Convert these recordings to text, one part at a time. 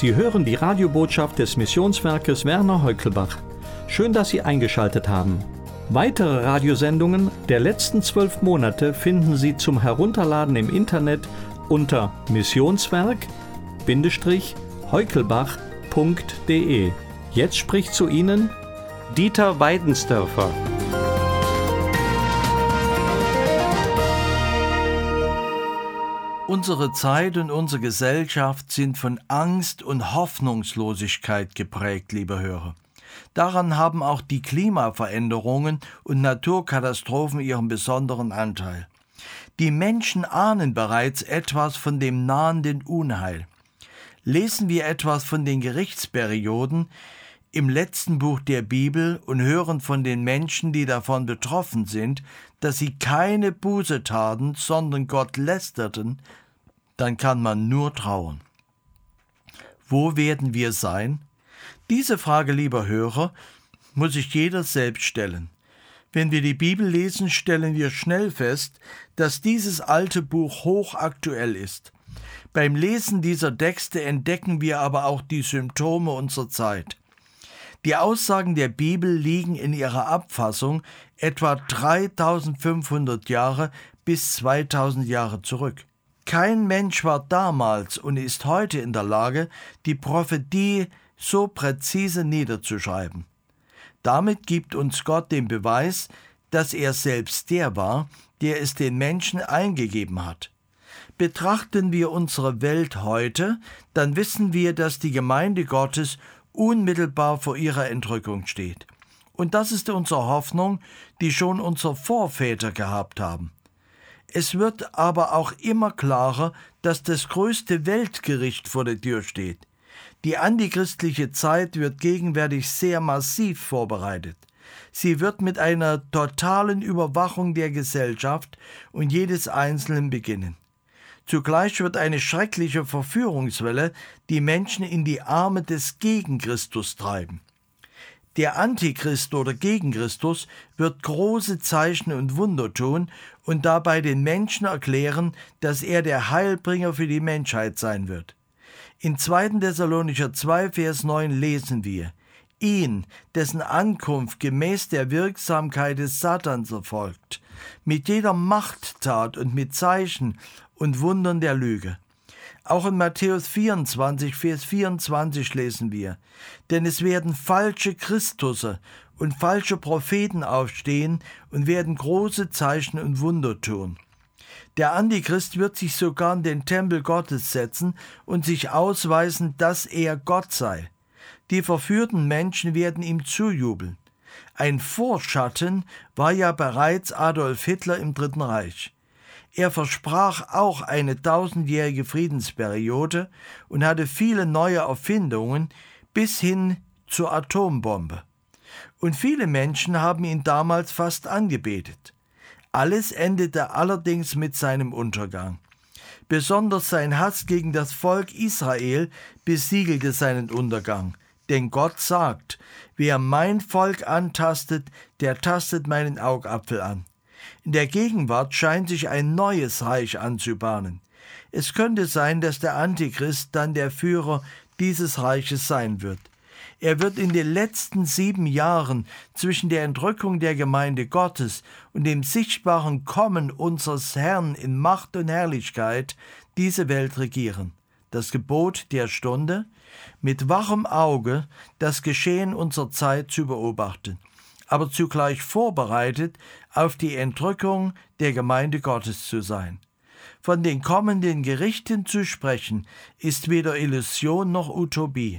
Sie hören die Radiobotschaft des Missionswerkes Werner Heukelbach. Schön, dass Sie eingeschaltet haben. Weitere Radiosendungen der letzten 12 Monate finden Sie zum Herunterladen im Internet unter missionswerk-heukelbach.de. Jetzt spricht zu Ihnen Dieter Weidensdörfer. Unsere Zeit und unsere Gesellschaft sind von Angst und Hoffnungslosigkeit geprägt, liebe Hörer. Daran haben auch die Klimaveränderungen und Naturkatastrophen ihren besonderen Anteil. Die Menschen ahnen bereits etwas von dem nahenden Unheil. Lesen wir etwas von den Gerichtsperioden im letzten Buch der Bibel und hören von den Menschen, die davon betroffen sind, dass sie keine Buße taten, sondern Gott lästerten, dann kann man nur trauern. Wo werden wir sein? Diese Frage, lieber Hörer, muss sich jeder selbst stellen. Wenn wir die Bibel lesen, stellen wir schnell fest, dass dieses alte Buch hochaktuell ist. Beim Lesen dieser Texte entdecken wir aber auch die Symptome unserer Zeit. Die Aussagen der Bibel liegen in ihrer Abfassung etwa 3500 Jahre bis 2000 Jahre zurück. Kein Mensch war damals und ist heute in der Lage, die Prophetie so präzise niederzuschreiben. Damit gibt uns Gott den Beweis, dass er selbst der war, der es den Menschen eingegeben hat. Betrachten wir unsere Welt heute, dann wissen wir, dass die Gemeinde Gottes unmittelbar vor ihrer Entrückung steht. Und das ist unsere Hoffnung, die schon unsere Vorväter gehabt haben. Es wird aber auch immer klarer, dass das größte Weltgericht vor der Tür steht. Die antichristliche Zeit wird gegenwärtig sehr massiv vorbereitet. Sie wird mit einer totalen Überwachung der Gesellschaft und jedes Einzelnen beginnen. Zugleich wird eine schreckliche Verführungswelle die Menschen in die Arme des Gegenchristus treiben. Der Antichrist oder Gegenchristus wird große Zeichen und Wunder tun und dabei den Menschen erklären, dass er der Heilbringer für die Menschheit sein wird. In 2. Thessalonicher 2, Vers 9 lesen wir: Ihn, dessen Ankunft gemäß der Wirksamkeit des Satans erfolgt, mit jeder Machttat und mit Zeichen und Wundern der Lüge. Auch in Matthäus 24, Vers 24 lesen wir: Denn es werden falsche Christusse und falsche Propheten aufstehen und werden große Zeichen und Wunder tun. Der Antichrist wird sich sogar in den Tempel Gottes setzen und sich ausweisen, dass er Gott sei. Die verführten Menschen werden ihm zujubeln. Ein Vorschatten war ja bereits Adolf Hitler im Dritten Reich. Er versprach auch eine 1000-jährige Friedensperiode und hatte viele neue Erfindungen bis hin zur Atombombe. Und viele Menschen haben ihn damals fast angebetet. Alles endete allerdings mit seinem Untergang. Besonders sein Hass gegen das Volk Israel besiegelte seinen Untergang. Denn Gott sagt: Wer mein Volk antastet, der tastet meinen Augapfel an. In der Gegenwart scheint sich ein neues Reich anzubahnen. Es könnte sein, dass der Antichrist dann der Führer dieses Reiches sein wird. Er wird in den letzten 7 Jahren zwischen der Entrückung der Gemeinde Gottes und dem sichtbaren Kommen unseres Herrn in Macht und Herrlichkeit diese Welt regieren. Das Gebot der Stunde, mit wachem Auge das Geschehen unserer Zeit zu beobachten, aber zugleich vorbereitet, auf die Entrückung der Gemeinde Gottes zu sein. Von den kommenden Gerichten zu sprechen, ist weder Illusion noch Utopie.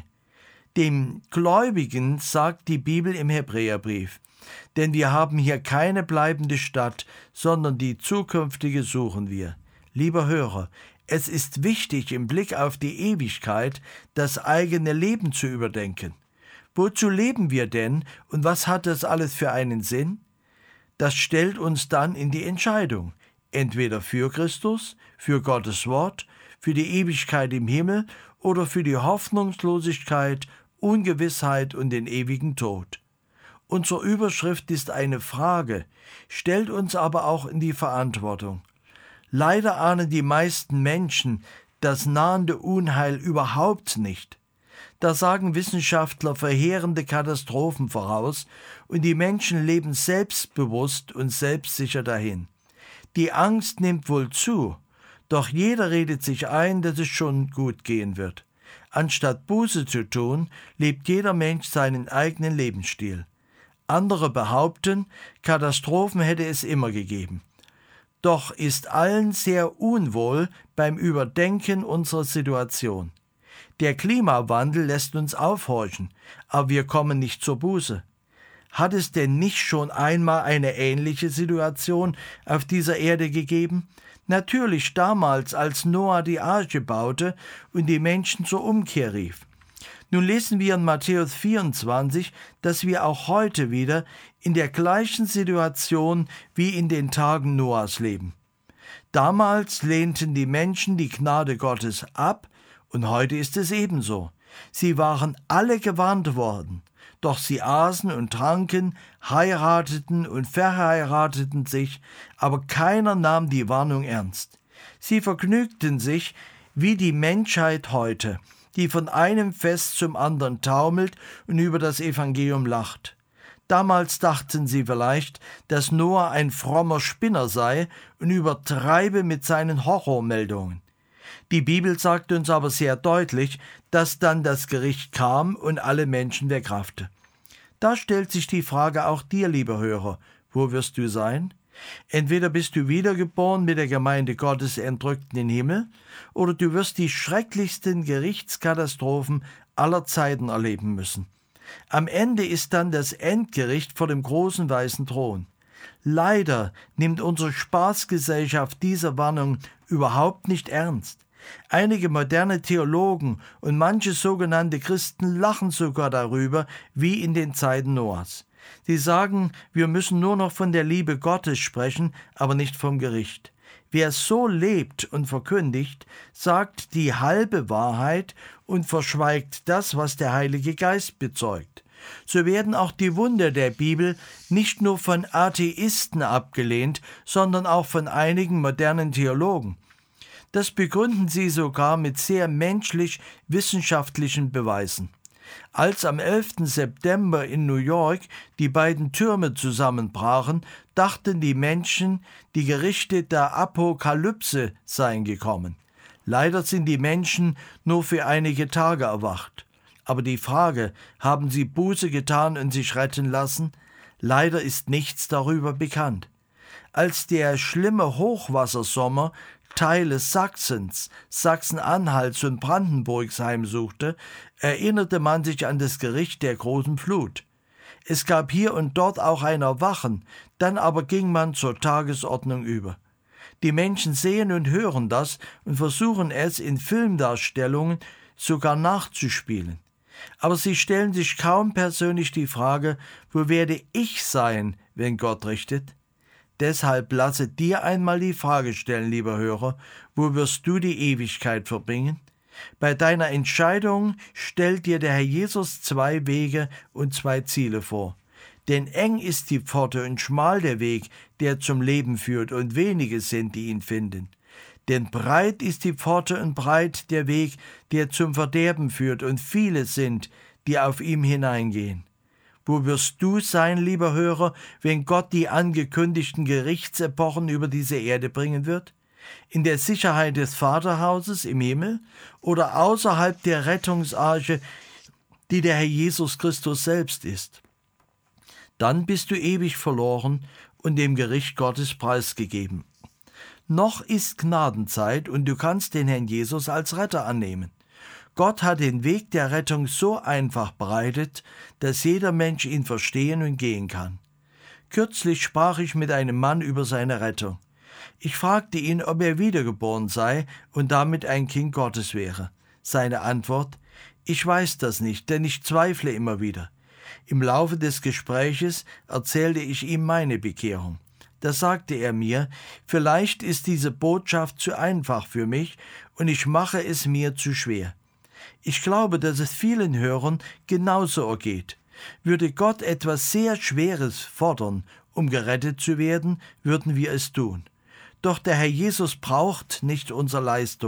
Dem Gläubigen sagt die Bibel im Hebräerbrief: Denn wir haben hier keine bleibende Stadt, sondern die zukünftige suchen wir. Lieber Hörer, es ist wichtig, im Blick auf die Ewigkeit das eigene Leben zu überdenken. Wozu leben wir denn und was hat das alles für einen Sinn? Das stellt uns dann in die Entscheidung, entweder für Christus, für Gottes Wort, für die Ewigkeit im Himmel oder für die Hoffnungslosigkeit, Ungewissheit und den ewigen Tod. Unsere Überschrift ist eine Frage, stellt uns aber auch in die Verantwortung. Leider ahnen die meisten Menschen das nahende Unheil überhaupt nicht. Da sagen Wissenschaftler verheerende Katastrophen voraus und die Menschen leben selbstbewusst und selbstsicher dahin. Die Angst nimmt wohl zu, doch jeder redet sich ein, dass es schon gut gehen wird. Anstatt Buße zu tun, lebt jeder Mensch seinen eigenen Lebensstil. Andere behaupten, Katastrophen hätte es immer gegeben. Doch ist allen sehr unwohl beim Überdenken unserer Situation. Der Klimawandel lässt uns aufhorchen, aber wir kommen nicht zur Buße. Hat es denn nicht schon einmal eine ähnliche Situation auf dieser Erde gegeben? Natürlich damals, als Noah die Arche baute und die Menschen zur Umkehr rief. Nun lesen wir in Matthäus 24, dass wir auch heute wieder in der gleichen Situation wie in den Tagen Noahs leben. Damals lehnten die Menschen die Gnade Gottes ab und heute ist es ebenso. Sie waren alle gewarnt worden, doch sie aßen und tranken, heirateten und verheirateten sich, aber keiner nahm die Warnung ernst. Sie vergnügten sich wie die Menschheit heute, die von einem Fest zum anderen taumelt und über das Evangelium lacht. Damals dachten sie vielleicht, dass Noah ein frommer Spinner sei und übertreibe mit seinen Horrormeldungen. Die Bibel sagt uns aber sehr deutlich, dass dann das Gericht kam und alle Menschen wegraffte. Da stellt sich die Frage auch dir, lieber Hörer, wo wirst du sein? Entweder bist du wiedergeboren mit der Gemeinde Gottes entrückt in den Himmel, oder du wirst die schrecklichsten Gerichtskatastrophen aller Zeiten erleben müssen. Am Ende ist dann das Endgericht vor dem großen weißen Thron. Leider nimmt unsere Spaßgesellschaft diese Warnung überhaupt nicht ernst. Einige moderne Theologen und manche sogenannte Christen lachen sogar darüber, wie in den Zeiten Noahs. Sie sagen, wir müssen nur noch von der Liebe Gottes sprechen, aber nicht vom Gericht. Wer so lebt und verkündigt, sagt die halbe Wahrheit und verschweigt das, was der Heilige Geist bezeugt. So werden auch die Wunder der Bibel nicht nur von Atheisten abgelehnt, sondern auch von einigen modernen Theologen. Das begründen sie sogar mit sehr menschlich-wissenschaftlichen Beweisen. Als am 11. September in New York die beiden Türme zusammenbrachen, dachten die Menschen, die Gerichte der Apokalypse seien gekommen. Leider sind die Menschen nur für einige Tage erwacht. Aber die Frage, haben sie Buße getan und sich retten lassen? Leider ist nichts darüber bekannt. Als der schlimme Hochwassersommer Teile Sachsens, Sachsen-Anhalts und Brandenburgs heimsuchte, erinnerte man sich an das Gericht der großen Flut. Es gab hier und dort auch ein Erwachen, dann aber ging man zur Tagesordnung über. Die Menschen sehen und hören das und versuchen es in Filmdarstellungen sogar nachzuspielen. Aber sie stellen sich kaum persönlich die Frage, wo werde ich sein, wenn Gott richtet? Deshalb lasse dir einmal die Frage stellen, lieber Hörer, wo wirst du die Ewigkeit verbringen? Bei deiner Entscheidung stellt dir der Herr Jesus 2 Wege und 2 Ziele vor. Denn eng ist die Pforte und schmal der Weg, der zum Leben führt, und wenige sind, die ihn finden. Denn breit ist die Pforte und breit der Weg, der zum Verderben führt, und viele sind, die auf ihm hineingehen. Wo wirst du sein, lieber Hörer, wenn Gott die angekündigten Gerichtsepochen über diese Erde bringen wird? In der Sicherheit des Vaterhauses im Himmel oder außerhalb der Rettungsarche, die der Herr Jesus Christus selbst ist? Dann bist du ewig verloren und dem Gericht Gottes preisgegeben. Noch ist Gnadenzeit und du kannst den Herrn Jesus als Retter annehmen. Gott hat den Weg der Rettung so einfach bereitet, dass jeder Mensch ihn verstehen und gehen kann. Kürzlich sprach ich mit einem Mann über seine Rettung. Ich fragte ihn, ob er wiedergeboren sei und damit ein Kind Gottes wäre. Seine Antwort: Ich weiß das nicht, denn ich zweifle immer wieder. Im Laufe des Gespräches erzählte ich ihm meine Bekehrung. Da sagte er mir, vielleicht ist diese Botschaft zu einfach für mich und ich mache es mir zu schwer. Ich glaube, dass es vielen Hörern genauso ergeht. Würde Gott etwas sehr Schweres fordern, um gerettet zu werden, würden wir es tun. Doch der Herr Jesus braucht nicht unsere Leistungen.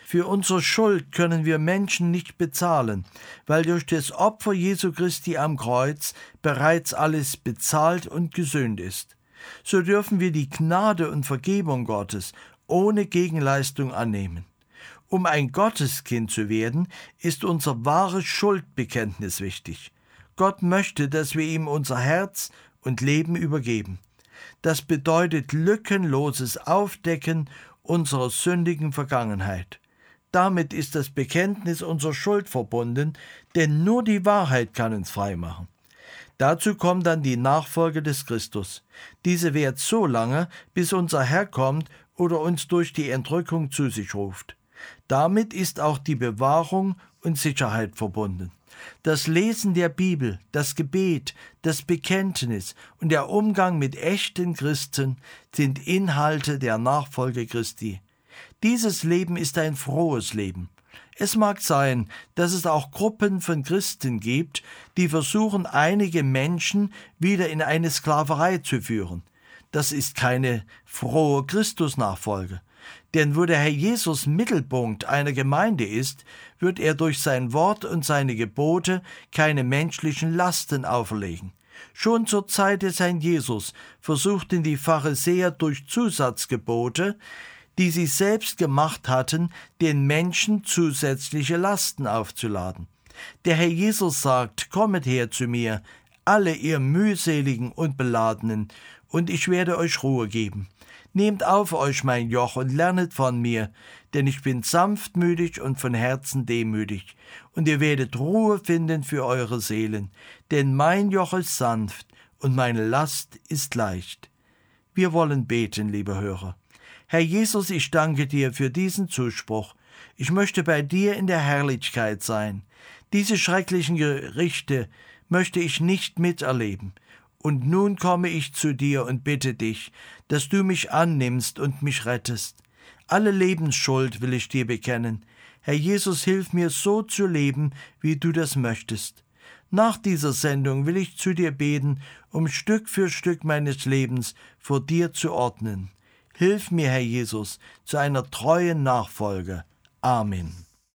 Für unsere Schuld können wir Menschen nicht bezahlen, weil durch das Opfer Jesu Christi am Kreuz bereits alles bezahlt und gesühnt ist. So dürfen wir die Gnade und Vergebung Gottes ohne Gegenleistung annehmen. Um ein Gotteskind zu werden, ist unser wahres Schuldbekenntnis wichtig. Gott möchte, dass wir ihm unser Herz und Leben übergeben. Das bedeutet lückenloses Aufdecken unserer sündigen Vergangenheit. Damit ist das Bekenntnis unserer Schuld verbunden, denn nur die Wahrheit kann uns frei machen. Dazu kommt dann die Nachfolge des Christus. Diese währt so lange, bis unser Herr kommt oder uns durch die Entrückung zu sich ruft. Damit ist auch die Bewahrung und Sicherheit verbunden. Das Lesen der Bibel, das Gebet, das Bekenntnis und der Umgang mit echten Christen sind Inhalte der Nachfolge Christi. Dieses Leben ist ein frohes Leben. Es mag sein, dass es auch Gruppen von Christen gibt, die versuchen, einige Menschen wieder in eine Sklaverei zu führen. Das ist keine frohe Christusnachfolge. Denn wo der Herr Jesus Mittelpunkt einer Gemeinde ist, wird er durch sein Wort und seine Gebote keine menschlichen Lasten auferlegen. Schon zur Zeit des Herrn Jesus versuchten die Pharisäer durch Zusatzgebote, die sie selbst gemacht hatten, den Menschen zusätzliche Lasten aufzuladen. Der Herr Jesus sagt: Kommet her zu mir, alle ihr mühseligen und Beladenen, und ich werde euch Ruhe geben. Nehmt auf euch mein Joch und lernet von mir, denn ich bin sanftmütig und von Herzen demütig, und ihr werdet Ruhe finden für eure Seelen, denn mein Joch ist sanft und meine Last ist leicht. Wir wollen beten, liebe Hörer. Herr Jesus, ich danke dir für diesen Zuspruch. Ich möchte bei dir in der Herrlichkeit sein. Diese schrecklichen Gerichte möchte ich nicht miterleben. Und nun komme ich zu dir und bitte dich, dass du mich annimmst und mich rettest. Alle Lebensschuld will ich dir bekennen. Herr Jesus, hilf mir so zu leben, wie du das möchtest. Nach dieser Sendung will ich zu dir beten, um Stück für Stück meines Lebens vor dir zu ordnen. Hilf mir, Herr Jesus, zu einer treuen Nachfolge. Amen.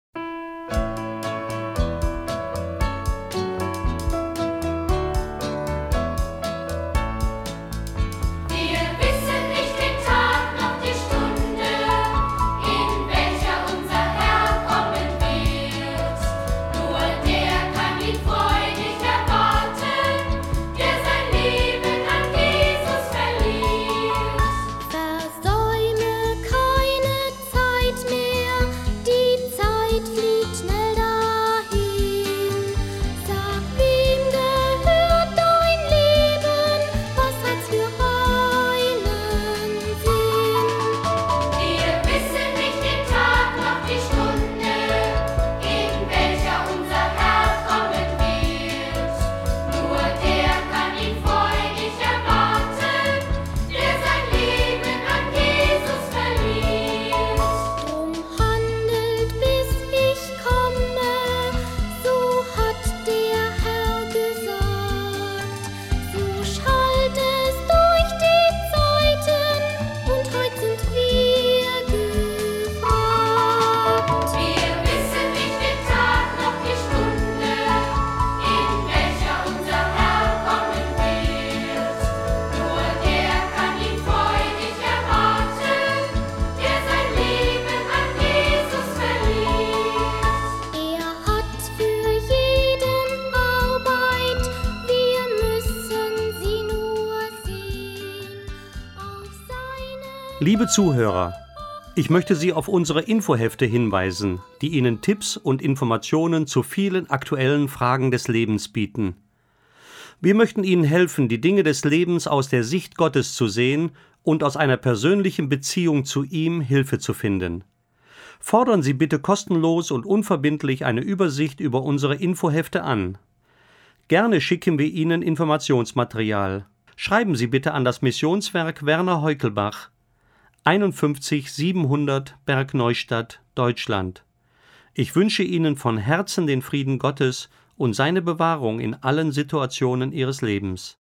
Liebe Zuhörer, ich möchte Sie auf unsere Infohefte hinweisen, die Ihnen Tipps und Informationen zu vielen aktuellen Fragen des Lebens bieten. Wir möchten Ihnen helfen, die Dinge des Lebens aus der Sicht Gottes zu sehen und aus einer persönlichen Beziehung zu ihm Hilfe zu finden. Fordern Sie bitte kostenlos und unverbindlich eine Übersicht über unsere Infohefte an. Gerne schicken wir Ihnen Informationsmaterial. Schreiben Sie bitte an das Missionswerk Werner Heukelbach, 51 700 Bergneustadt, Deutschland. Ich wünsche Ihnen von Herzen den Frieden Gottes und seine Bewahrung in allen Situationen Ihres Lebens.